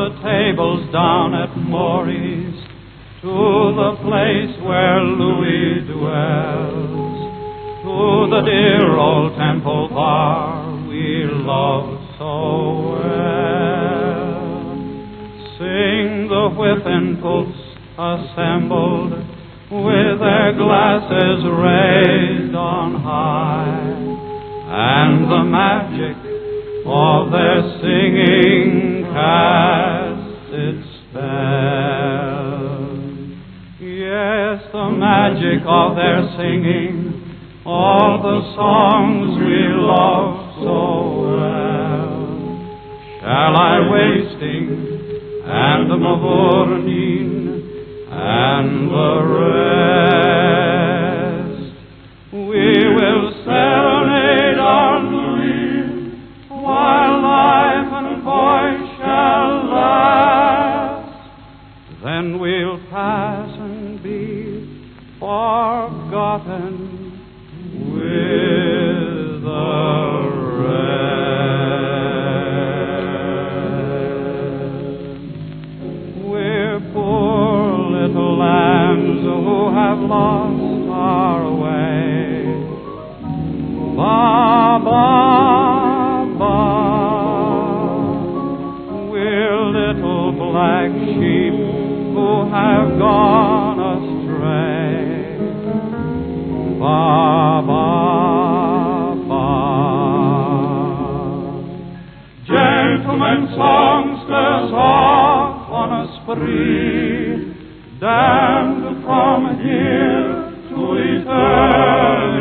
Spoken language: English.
the tables down at Maury's, to the place where Louis dwells, to the dear old Temple Bar we love so well. Sing the Whiffenpools assembled, with their glasses raised on high, and the magic of their singing casts its spell. Yes, the magic of their singing, all the songs we love so well. Shall I wasting and the Mavourneen and the rest? We will serenade our Louis while life and voice shall last. Then we'll pass and be forgotten with the rest. We're poor little lambs who have lost our way. Ba, ba, ba. We're little black sheep who have gone astray. Ba, ba, ba. Gentlemen songsters off on a spree, damned from here to eternity.